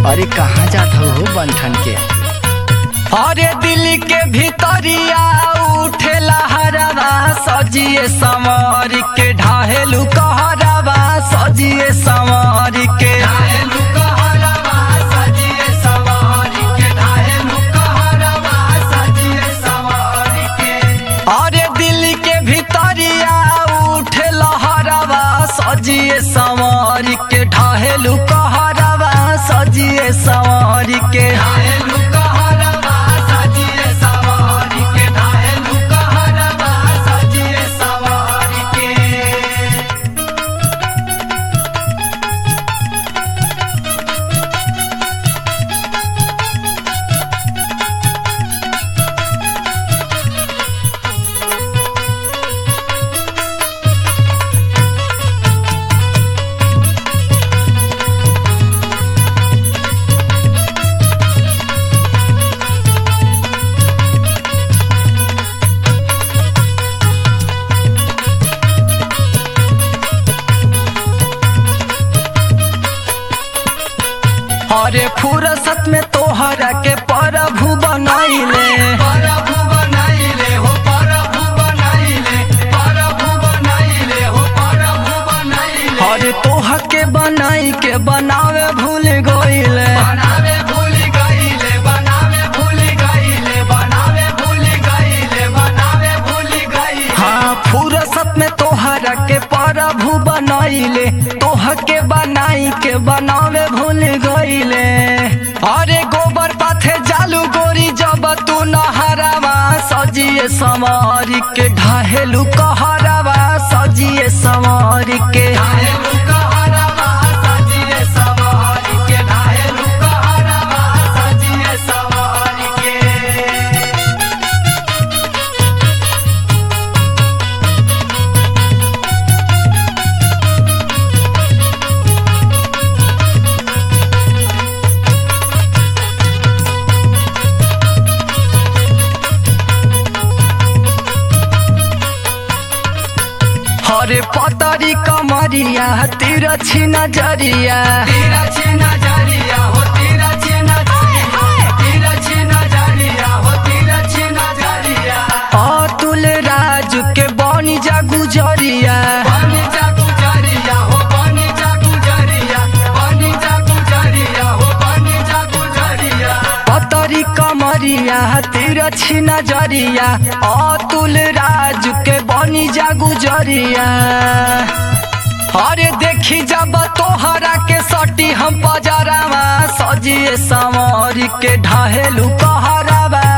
अरे कहाँ जात हो बंठन के? अरे दिल के भीतरिया उठे लहरवा सजिए संवर के ढाहेलू कहरवा सजिए संवर के अरे दिल के भीतरिया उठे लहरवा सजिए संवर के ढाहेलू कहरवा सजिए संवर के अरे फुरसत में तोहरा के प्रभु बनैले अरे तोह के बनाई के बनावे भूल गईले हाँ फुरसत में तोहरा के प्रभु बनैले तोह के बनाई के बनावे भूल गईले अरे गोबर पाथे जालू गोरी जब तू नहरावा सजिए संवर के ढाहेलू कहरवा सजिए संवर के अरे पतरी कमरिया तिरछी नजरिया अतुल राज के बनी जा गुजरिया पतरी कमरिया तिरछी नजरिया अतुल राज के बनी जा गुजरिया अरे देखी जब तोहरा के सटी हम पजरावा सजिए संवर के ढाहेलू कहरवा